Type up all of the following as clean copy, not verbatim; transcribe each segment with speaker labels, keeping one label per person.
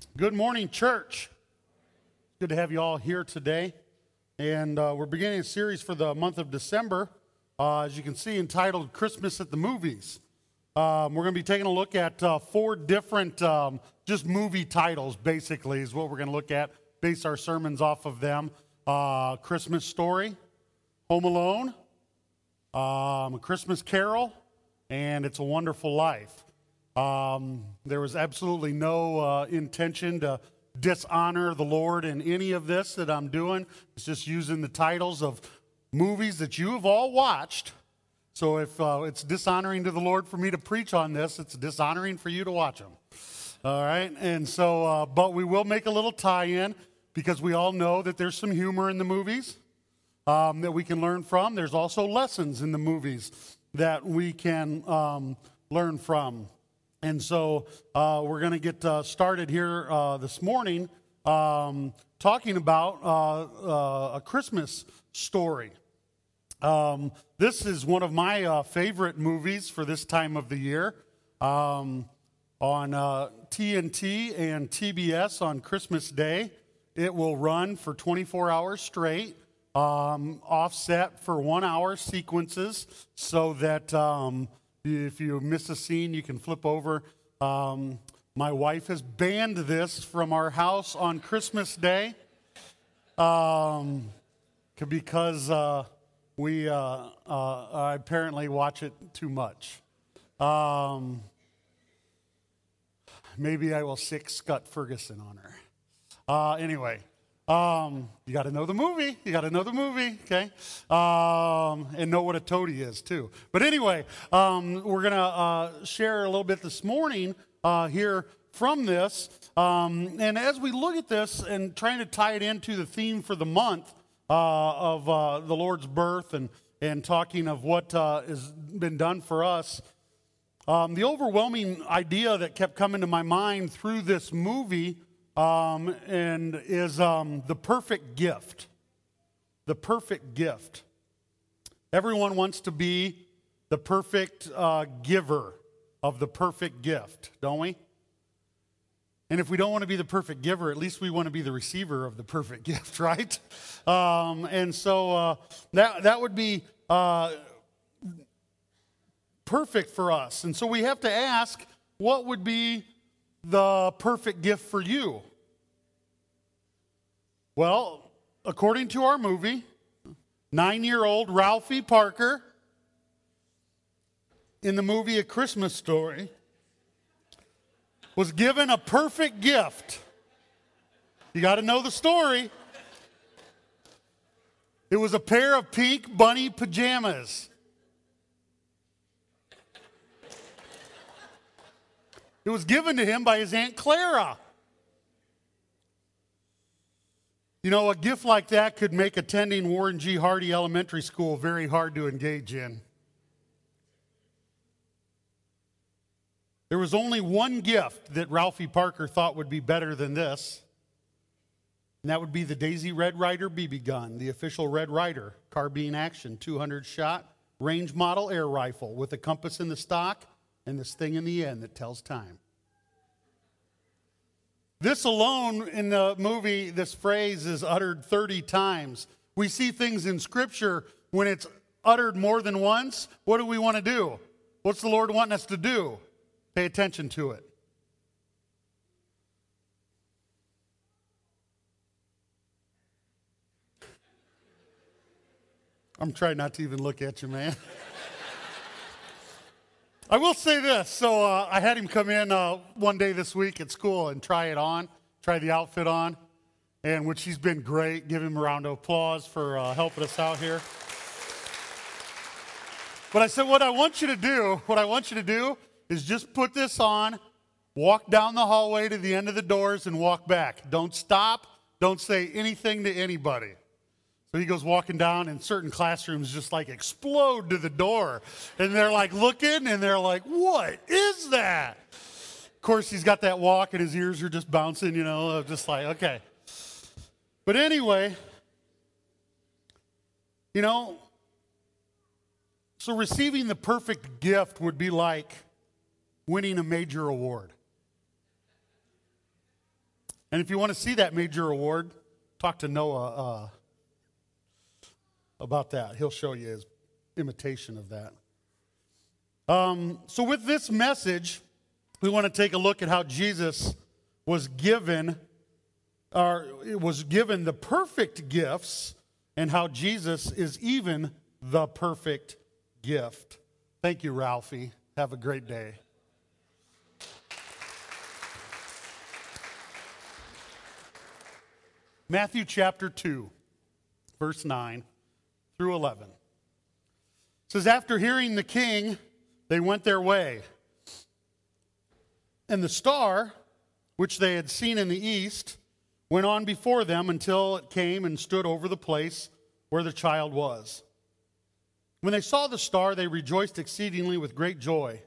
Speaker 1: Good morning, church. Good to have you all here today. And we're beginning a series for the month of December, as you can see, entitled Christmas at the Movies. We're going to be taking a look at four different just movie titles, basically, is what we're going to look at, base our sermons off of them. Christmas Story, Home Alone, A Christmas Carol, and It's a Wonderful Life. There was absolutely no intention to dishonor the Lord in any of this that I'm doing. It's just using the titles of movies that you have all watched. So if it's dishonoring to the Lord for me to preach on this, it's dishonoring for you to watch them. All right? And so, but we will make a little tie-in because we all know that there's some humor in the movies that we can learn from. There's also lessons in the movies that we can learn from. And so we're going to get started here this morning talking about A Christmas Story. This is one of my favorite movies for this time of the year. On TNT and TBS on Christmas Day, it will run for 24 hours straight, offset for 1 hour sequences so that if you miss a scene, you can flip over. My wife has banned this from our house on Christmas Day because we apparently watch it too much. Maybe I will sick Scott Ferguson on her. Anyway. You got to know the movie. You got to know the movie, okay? And know what a toady is, too. But anyway, we're going to share a little bit this morning here from this. And as we look at this and trying to tie it into the theme for the month of the Lord's birth and talking of what has been done for us, the overwhelming idea that kept coming to my mind through this movie and is the perfect gift. The perfect gift. Everyone wants to be the perfect giver of the perfect gift, don't we? And if we don't want to be the perfect giver, at least we want to be the receiver of the perfect gift, right? And so that would be perfect for us. And so we have to ask, what would be the perfect gift for you? Well, according to our movie, 9-year-old Ralphie Parker in the movie A Christmas Story was given a perfect gift. You got to know the story. It was a pair of pink bunny pajamas. It was given to him by his Aunt Clara. You know, a gift like that could make attending Warren G. Hardy Elementary School very hard to engage in. There was only one gift that Ralphie Parker thought would be better than this, and that would be the Daisy Red Ryder BB gun, the official Red Ryder carbine action, 200-shot, range model air rifle with a compass in the stock and this thing in the end that tells time. This alone in the movie, this phrase is uttered 30 times. We see things in Scripture when it's uttered more than once. What do we want to do? What's the Lord wanting us to do? Pay attention to it. I'm trying not to even look at you, man. I will say this. So I had him come in one day this week at school and try the outfit on, and which he's been great. Give him a round of applause for helping us out here. But I said, what I want you to do is just put this on, walk down the hallway to the end of the doors and walk back. Don't stop. Don't say anything to anybody. So he goes walking down, and certain classrooms just like explode to the door. And they're like looking, and they're like, what is that? Of course, he's got that walk, and his ears are just bouncing, you know, just like, okay. But anyway, you know, so receiving the perfect gift would be like winning a major award. And if you want to see that major award, talk to Noah about that. He'll show you his imitation of that. So with this message, we want to take a look at how Jesus was given the perfect gifts, and how Jesus is even the perfect gift. Thank you, Ralphie. Have a great day. Matthew chapter 2, verse 9 through 11. It says, after hearing the king, they went their way. And the star, which they had seen in the east, went on before them until it came and stood over the place where the child was. When they saw the star, they rejoiced exceedingly with great joy.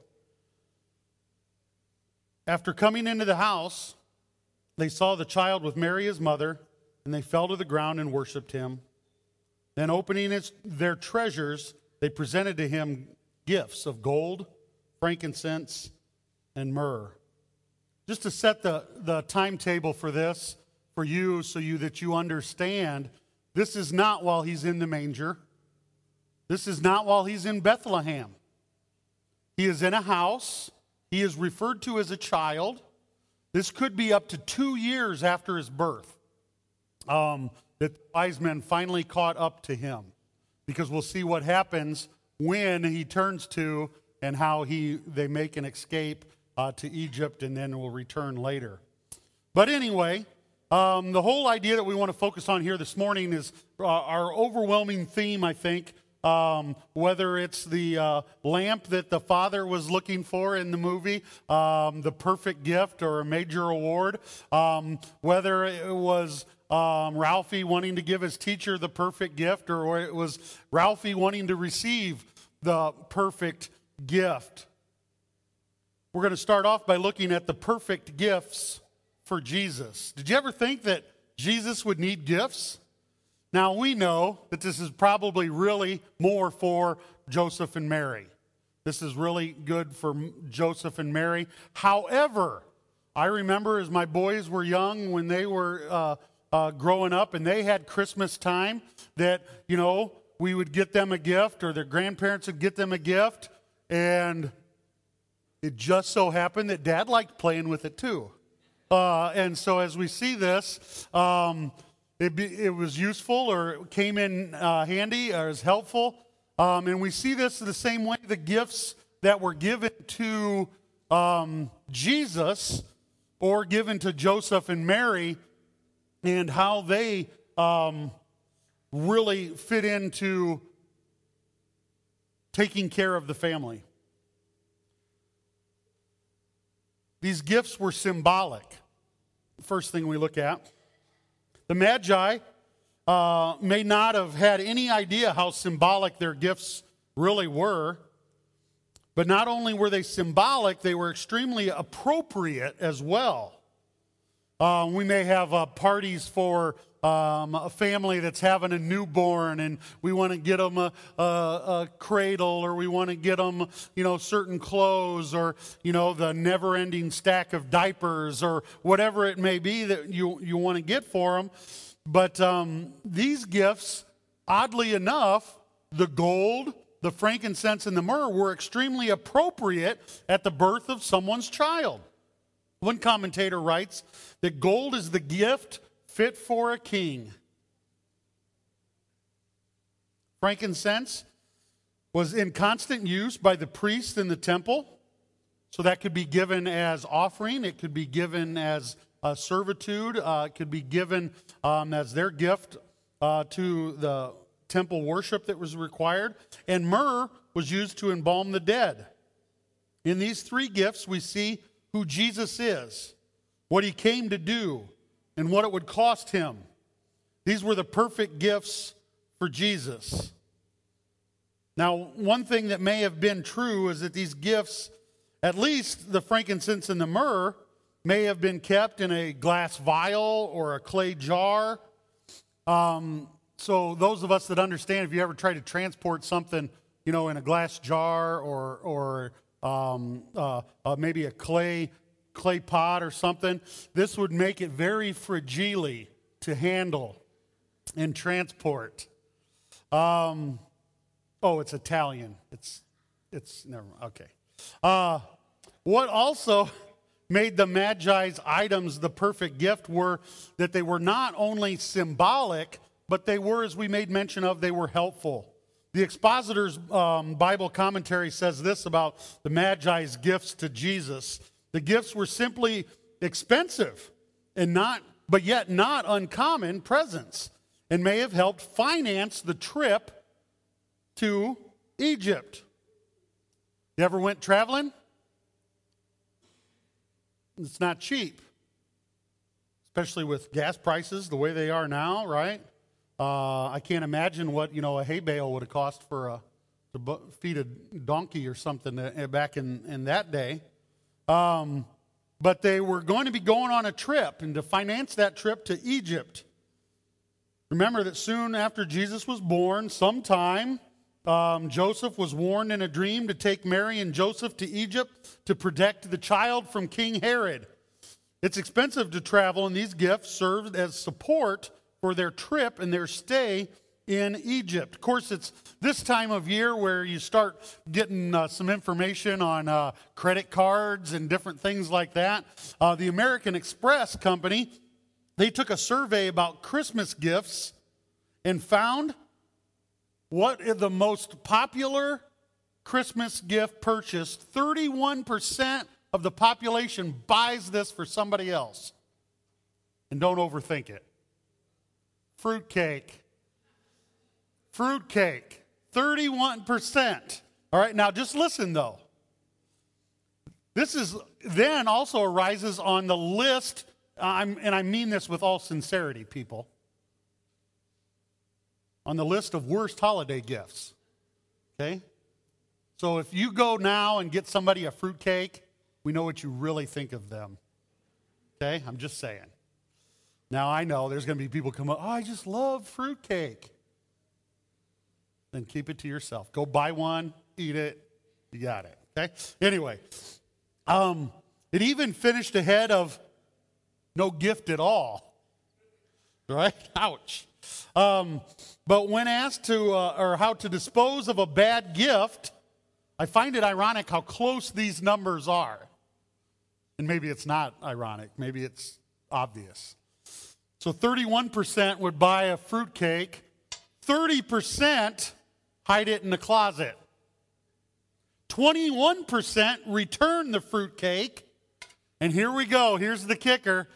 Speaker 1: After coming into the house, they saw the child with Mary his mother, and they fell to the ground and worshipped him. Then opening their treasures, they presented to him gifts of gold, frankincense, and myrrh. Just to set the timetable for this, for you, so that you understand, this is not while he's in the manger. This is not while he's in Bethlehem. He is in a house. He is referred to as a child. This could be up to 2 years after his birth that the wise men finally caught up to him, because we'll see what happens when he turns to, and how they make an escape to Egypt, and then will return later. But anyway, the whole idea that we want to focus on here this morning is our overwhelming theme, I think, whether it's the lamp that the father was looking for in the movie, the perfect gift or a major award, whether it was Ralphie wanting to give his teacher the perfect gift, or it was Ralphie wanting to receive the perfect gift. We're going to start off by looking at the perfect gifts for Jesus. Did you ever think that Jesus would need gifts? Now, we know that this is probably really more for Joseph and Mary. This is really good for Joseph and Mary. However, I remember as my boys were young, when they were growing up and they had Christmas time, that, we would get them a gift, or their grandparents would get them a gift, and it just so happened that Dad liked playing with it too. And so as we see this, it was useful, or it came in handy, or is helpful. And we see this the same way the gifts that were given to Jesus, or given to Joseph and Mary, and how they really fit into taking care of the family. These gifts were symbolic. First thing we look at. The Magi may not have had any idea how symbolic their gifts really were, but not only were they symbolic, they were extremely appropriate as well. We may have parties for a family that's having a newborn, and we want to get them a cradle, or we want to get them, certain clothes, or, the never-ending stack of diapers, or whatever it may be that you want to get for them. But these gifts, oddly enough, the gold, the frankincense, and the myrrh were extremely appropriate at the birth of someone's child. One commentator writes that gold is the gift fit for a king. Frankincense was in constant use by the priests in the temple, so that could be given as offering, it could be given as servitude, it could be given as their gift to the temple worship that was required, and myrrh was used to embalm the dead. In these three gifts, we see who Jesus is, what he came to do, and what it would cost him. These were the perfect gifts for Jesus. Now, one thing that may have been true is that these gifts, at least the frankincense and the myrrh, may have been kept in a glass vial or a clay jar. So those of us that understand, if you ever try to transport something, in a glass jar or maybe a clay clay pot or something, this would make it very fragile to handle and transport. Oh, it's Italian. It's never, okay. What also made the Magi's items the perfect gift were that they were not only symbolic, but they were, as we made mention of, they were helpful. The Expositor's Bible commentary says this about the Magi's gifts to Jesus. The gifts were simply expensive but yet not uncommon presents, and may have helped finance the trip to Egypt. You ever went traveling? It's not cheap, especially with gas prices the way they are now, right? I can't imagine what a hay bale would have cost to feed a donkey or something back in that day. But they were going to be going on a trip, and to finance that trip to Egypt. Remember that soon after Jesus was born, sometime, Joseph was warned in a dream to take Mary and Joseph to Egypt to protect the child from King Herod. It's expensive to travel, and these gifts served as support for their trip and their stay in Egypt. Of course, it's this time of year where you start getting some information on credit cards and different things like that. The American Express Company, they took a survey about Christmas gifts and found what is the most popular Christmas gift purchased. 31% of the population buys this for somebody else. And don't overthink it. Fruitcake. Fruitcake. 31%. All right, now just listen though. This is then also arises on the list, and I mean this with all sincerity, people, on the list of worst holiday gifts. Okay? So if you go now and get somebody a fruitcake, we know what you really think of them. Okay? I'm just saying. Now I know there's going to be people come up, I just love fruitcake. Then keep it to yourself. Go buy one, eat it, you got it. Okay? Anyway, it even finished ahead of no gift at all. Right? Ouch. But when asked or how to dispose of a bad gift, I find it ironic how close these numbers are. And maybe it's not ironic. Maybe it's obvious. So 31% would buy a fruitcake. 30% hide it in the closet. 21% return the fruitcake. And here we go. Here's the kicker.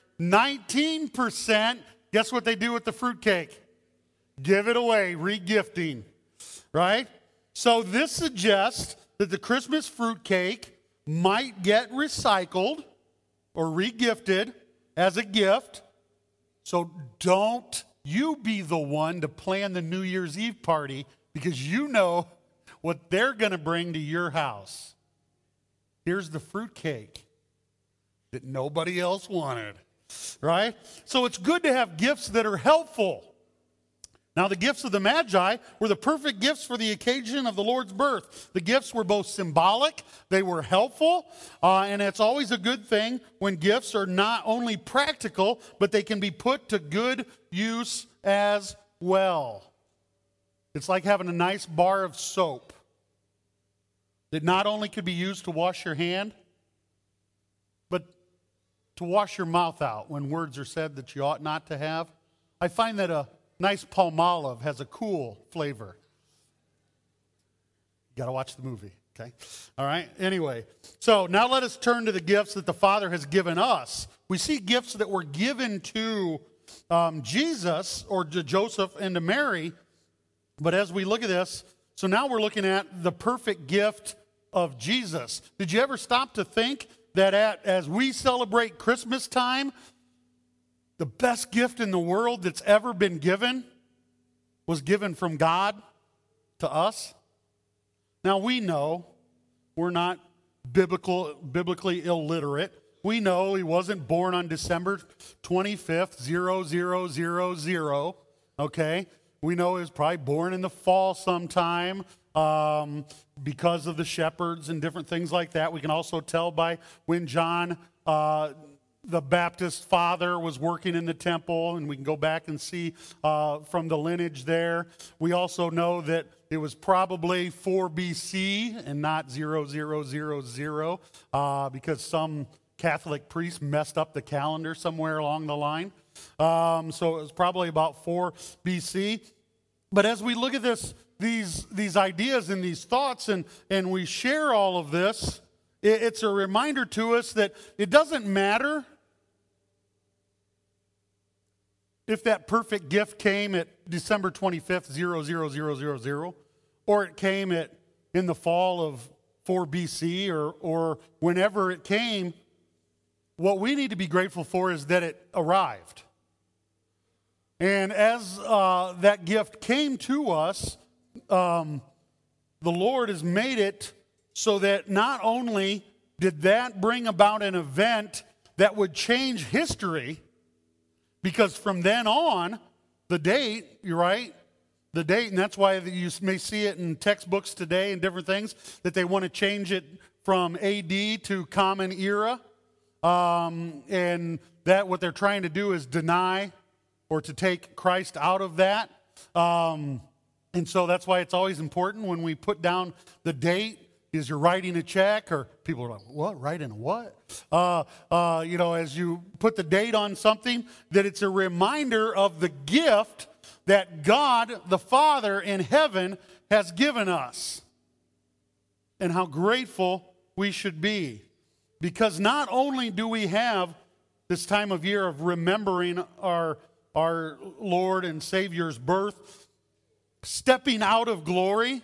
Speaker 1: 19%, guess what they do with the fruitcake? Give it away, regifting, right? So this suggests that the Christmas fruitcake might get recycled or regifted as a gift. So don't you be the one to plan the New Year's Eve party, because you know what they're going to bring to your house. Here's the fruitcake that nobody else wanted, right? So it's good to have gifts that are helpful. Now, the gifts of the Magi were the perfect gifts for the occasion of the Lord's birth. The gifts were both symbolic, they were helpful, and it's always a good thing when gifts are not only practical, but they can be put to good use as well. It's like having a nice bar of soap that not only could be used to wash your hand, but to wash your mouth out when words are said that you ought not to have. I find that a nice Palmolive has a cool flavor. You got to watch the movie, okay? All right, anyway. So now let us turn to the gifts that the Father has given us. We see gifts that were given to Jesus or to Joseph and to Mary. But as we look at this, so now we're looking at the perfect gift of Jesus. Did you ever stop to think that as we celebrate Christmas time, the best gift in the world that's ever been given was given from God to us? Now we know we're not biblically illiterate. We know he wasn't born on December 25th, 0000, okay? We know he was probably born in the fall sometime because of the shepherds and different things like that. We can also tell by when John the Baptist father was working in the temple, and we can go back and see from the lineage there. We also know that it was probably 4 BC and not 0000 because some Catholic priest messed up the calendar somewhere along the line. So it was probably about 4 BC. But as we look at these ideas and these thoughts and we share all of this, it's a reminder to us that it doesn't matter if that perfect gift came at December 25th, 00000, or it came in the fall of 4 BC, or whenever it came, what we need to be grateful for is that it arrived. And as that gift came to us, the Lord has made it so that not only did that bring about an event that would change history, because from then on, the date, you're right, the date, and that's why you may see it in textbooks today and different things, that they want to change it from AD to Common Era. And that what they're trying to do is deny or to take Christ out of that. And so that's why it's always important when we put down the date, is you're writing a check, or people are like, what, writing a what? As you put the date on something, that it's a reminder of the gift that God, the Father in heaven, has given us. And how grateful we should be. Because not only do we have this time of year of remembering our Lord and Savior's birth, stepping out of glory,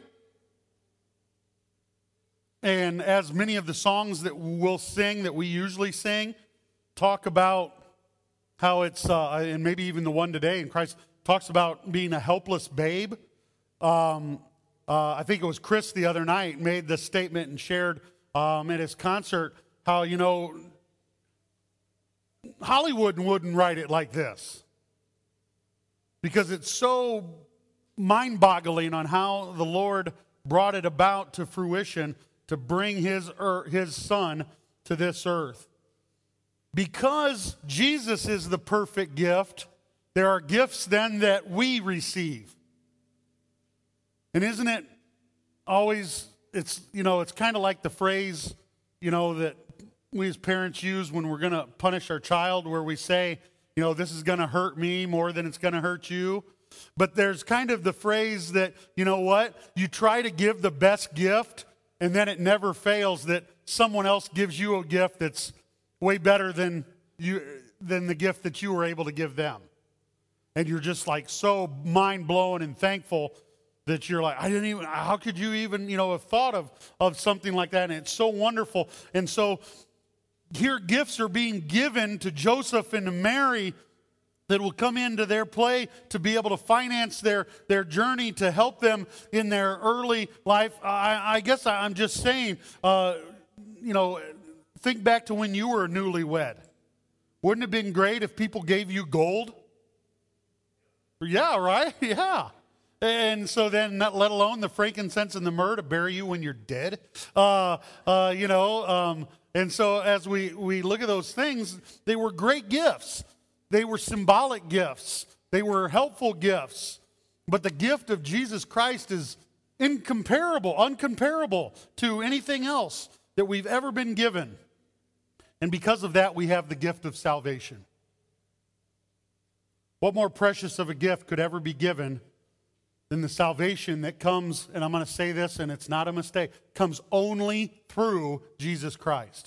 Speaker 1: and as many of the songs that we'll sing, that we usually sing, talk about how it's, and maybe even the one today, and Christ talks about being a helpless babe. I think it was Chris the other night made the statement and shared at his concert how, Hollywood wouldn't write it like this. Because it's so mind-boggling on how the Lord brought it about to fruition to bring his son to this earth. Because Jesus is the perfect gift, there are gifts then that we receive. And isn't it always, it's kind of like the phrase, that we as parents use when we're going to punish our child, where we say, this is going to hurt me more than it's going to hurt you. But there's kind of the phrase that, you try to give the best gift, and then it never fails that someone else gives you a gift that's way better than the gift that you were able to give them. And you're just like so mind-blown and thankful that you're like, how could you even, have thought of something like that? And it's so wonderful. And so here gifts are being given to Joseph and to Mary that will come into their play to be able to finance their journey, to help them in their early life. I guess I'm just saying, think back to when you were newlywed. Wouldn't it have been great if people gave you gold? Yeah, right? Yeah. And so then, not let alone the frankincense and the myrrh to bury you when you're dead. And so as we look at those things, they were great gifts. They were symbolic gifts. They were helpful gifts. But the gift of Jesus Christ is uncomparable to anything else that we've ever been given. And because of that, we have the gift of salvation. What more precious of a gift could ever be given than the salvation that comes, and I'm going to say this, and it's not a mistake, comes only through Jesus Christ.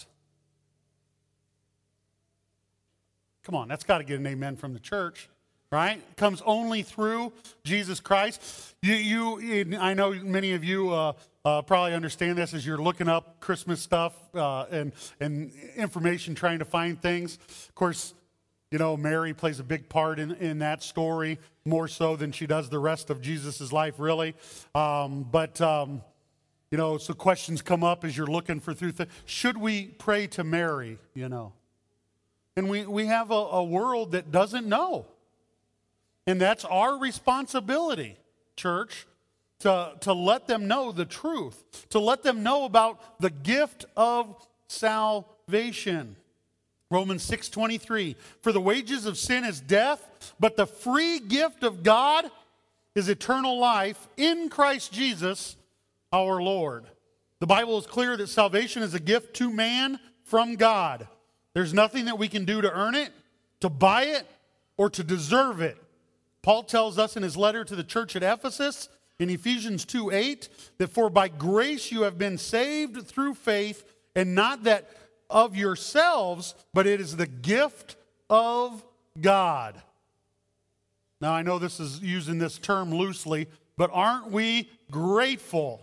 Speaker 1: Come on, that's got to get an amen from the church, right? Comes only through Jesus Christ. I know many of you probably understand this as you're looking up Christmas stuff and information, trying to find things. Of course, Mary plays a big part in that story, more so than she does the rest of Jesus' life, really. So questions come up as you're looking for through things. Should we pray to Mary, And we have a world that doesn't know. And that's our responsibility, church, to let them know the truth, to let them know about the gift of salvation. Romans 6:23, for the wages of sin is death, but the free gift of God is eternal life in Christ Jesus our Lord. The Bible is clear that salvation is a gift to man from God. There's nothing that we can do to earn it, to buy it, or to deserve it. Paul tells us in his letter to the church at Ephesus in Ephesians 2:8 that for by grace you have been saved through faith, and not that of yourselves, but it is the gift of God. Now I know this is using this term loosely, but aren't we grateful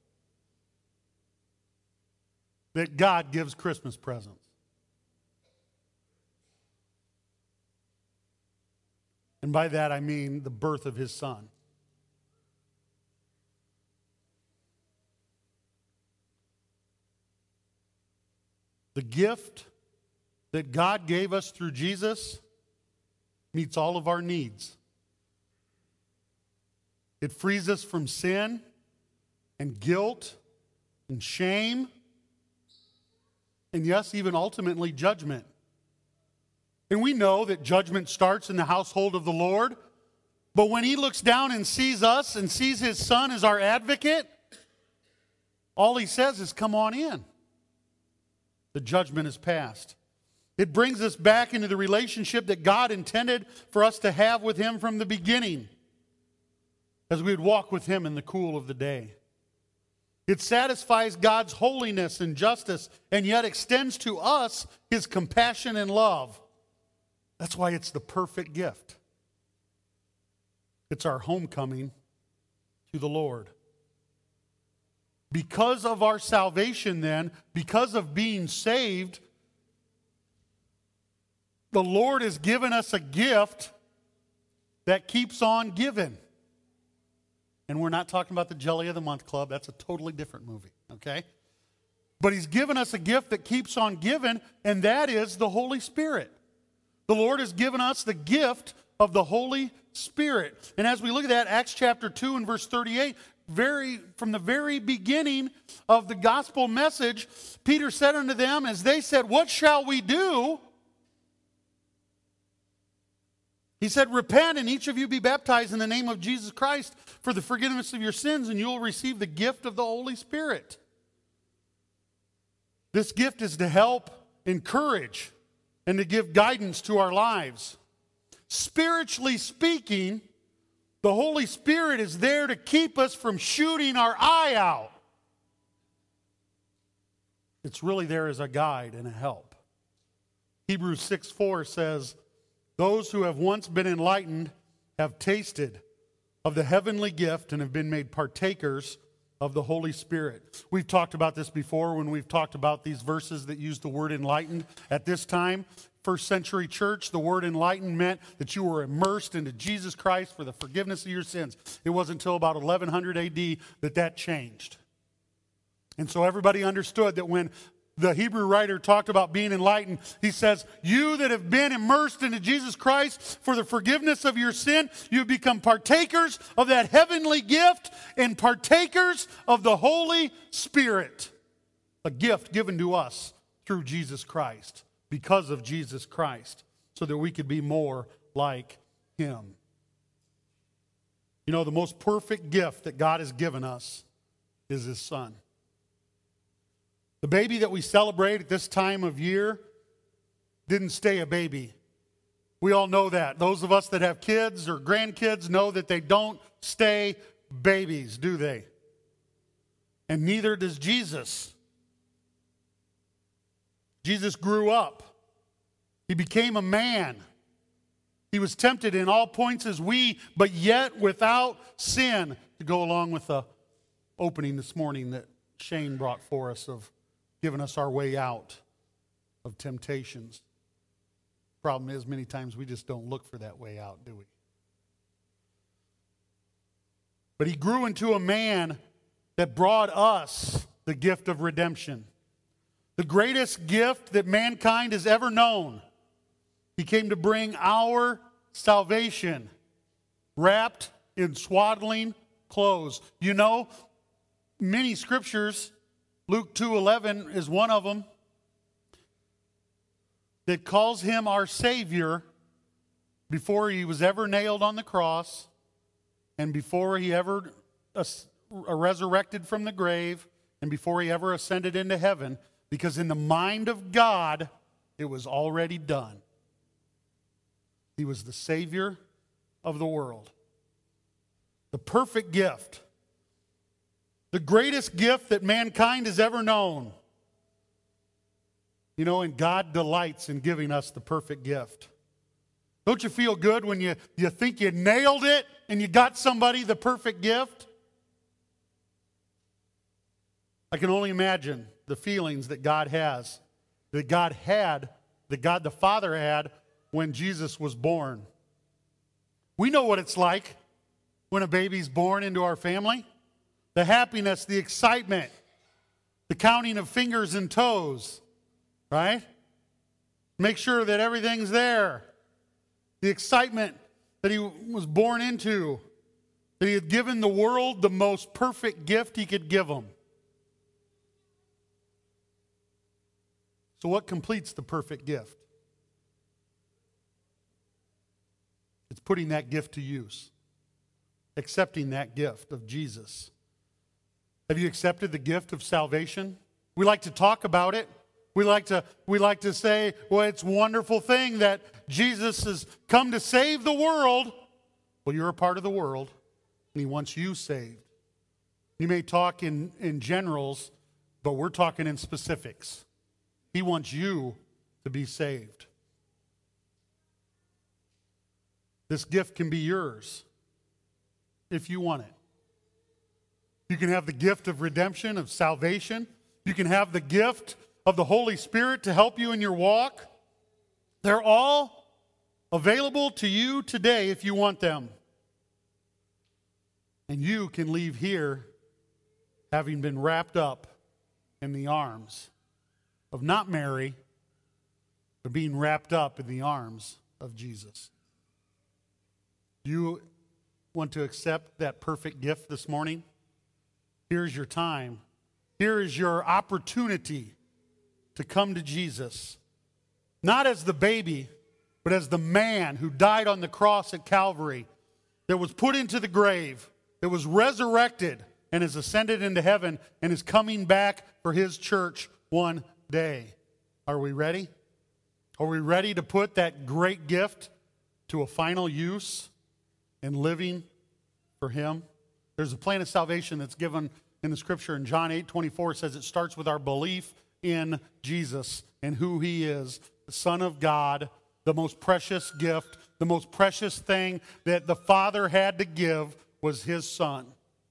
Speaker 1: that God gives Christmas presents? And by that I mean the birth of his son. The gift that God gave us through Jesus meets all of our needs. It frees us from sin and guilt and shame, and yes, even ultimately judgment. And we know that judgment starts in the household of the Lord, but when he looks down and sees us and sees his son as our advocate, all he says is, come on in. The judgment is past. It brings us back into the relationship that God intended for us to have with him from the beginning, as we would walk with him in the cool of the day. It satisfies God's holiness and justice, and yet extends to us his compassion and love. That's why it's the perfect gift. It's our homecoming to the Lord. Because of our salvation then, because of being saved, the Lord has given us a gift that keeps on giving. And we're not talking about the Jelly of the Month Club. That's a totally different movie, okay? But he's given us a gift that keeps on giving, and that is the Holy Spirit. The Lord has given us the gift of the Holy Spirit. And as we look at that, Acts chapter 2 and verse 38, from the very beginning of the gospel message, Peter said unto them, as they said, what shall we do? He said, repent and each of you be baptized in the name of Jesus Christ for the forgiveness of your sins, and you will receive the gift of the Holy Spirit. This gift is to help, encourage, and to give guidance to our lives. Spiritually speaking, the Holy Spirit is there to keep us from shooting our eye out. It's really there as a guide and a help. Hebrews 6:4 says, those who have once been enlightened have tasted of the heavenly gift and have been made partakers of the Holy Spirit. We've talked about this before when we've talked about these verses that use the word enlightened. At this time, first century church, the word enlightened meant that you were immersed into Jesus Christ for the forgiveness of your sins. It wasn't until about 1100 AD that changed. And so everybody understood that when the Hebrew writer talked about being enlightened, he says, you that have been immersed into Jesus Christ for the forgiveness of your sin, you have become partakers of that heavenly gift and partakers of the Holy Spirit, a gift given to us through Jesus Christ, because of Jesus Christ, so that we could be more like him. You know, the most perfect gift that God has given us is his son. The baby that we celebrate at this time of year didn't stay a baby. We all know that. Those of us that have kids or grandkids know that they don't stay babies, do they? And neither does Jesus. Jesus grew up. He became a man. He was tempted in all points as we, but yet without sin, to go along with the opening this morning that Shane brought for us of giving us our way out of temptations. Problem is, many times we just don't look for that way out, do we? But he grew into a man that brought us the gift of redemption. The greatest gift that mankind has ever known. He came to bring our salvation wrapped in swaddling clothes. You know, many scriptures, Luke 2:11 is one of them, that calls him our Savior before he was ever nailed on the cross and before he ever resurrected from the grave and before he ever ascended into heaven, because in the mind of God, it was already done. He was the Savior of the world. The perfect gift. The greatest gift that mankind has ever known. You know, and God delights in giving us the perfect gift. Don't you feel good when you think you nailed it and you got somebody the perfect gift? I can only imagine the feelings that God has, that God the Father had when Jesus was born. We know what it's like when a baby's born into our family. The happiness, the excitement, the counting of fingers and toes, right? Make sure that everything's there. The excitement that he was born into, that he had given the world the most perfect gift he could give them. So what completes the perfect gift? It's putting that gift to use. Accepting that gift of Jesus. Have you accepted the gift of salvation? We like to talk about it. We like to say, well, it's a wonderful thing that Jesus has come to save the world. Well, you're a part of the world, and he wants you saved. You may talk in generals, but we're talking in specifics. He wants you to be saved. This gift can be yours if you want it. You can have the gift of redemption, of salvation. You can have the gift of the Holy Spirit to help you in your walk. They're all available to you today if you want them. And you can leave here having been wrapped up in the arms of not Mary, but being wrapped up in the arms of Jesus. You want to accept that perfect gift this morning? Here's your time. Here is your opportunity to come to Jesus. Not as the baby, but as the man who died on the cross at Calvary, that was put into the grave, that was resurrected and has ascended into heaven and is coming back for his church one day. Are we ready? Are we ready to put that great gift to a final use and living for him? There's a plan of salvation that's given in the scripture in John 8:24. It says it starts with our belief in Jesus and who he is, the Son of God, the most precious gift, the most precious thing that the Father had to give was his Son.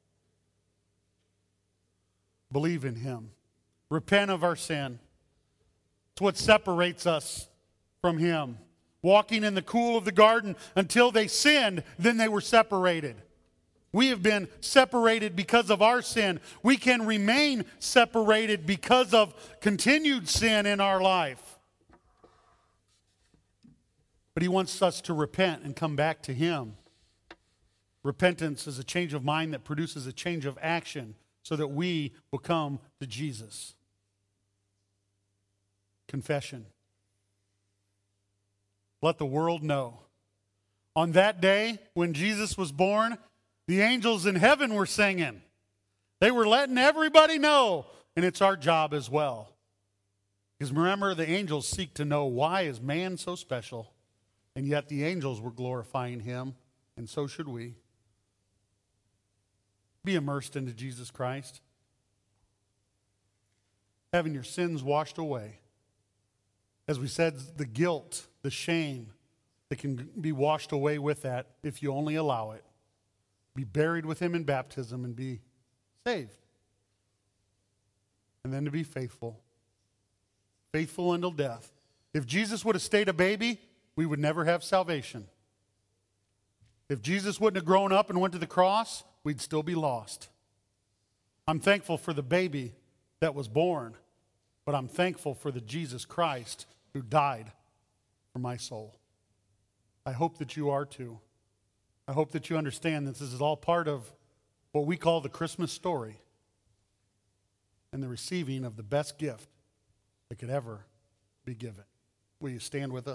Speaker 1: Believe in him. Repent of our sin. It's what separates us from him. Walking in the cool of the garden until they sinned, then they were separated. We have been separated because of our sin. We can remain separated because of continued sin in our life. But he wants us to repent and come back to him. Repentance is a change of mind that produces a change of action so that we will come to Jesus. Confession. Let the world know. On that day when Jesus was born, the angels in heaven were singing. They were letting everybody know, and it's our job as well. Because remember, the angels seek to know, why is man so special? And yet the angels were glorifying him, and so should we. Be immersed into Jesus Christ. Having your sins washed away. As we said, the guilt, the shame that can be washed away with that if you only allow it. Be buried with him in baptism and be saved. And then to be faithful. Faithful until death. If Jesus would have stayed a baby, we would never have salvation. If Jesus wouldn't have grown up and went to the cross, we'd still be lost. I'm thankful for the baby that was born, but I'm thankful for the Jesus Christ who died for my soul. I hope that you are too. I hope that you understand that this is all part of what we call the Christmas story and the receiving of the best gift that could ever be given. Will you stand with us?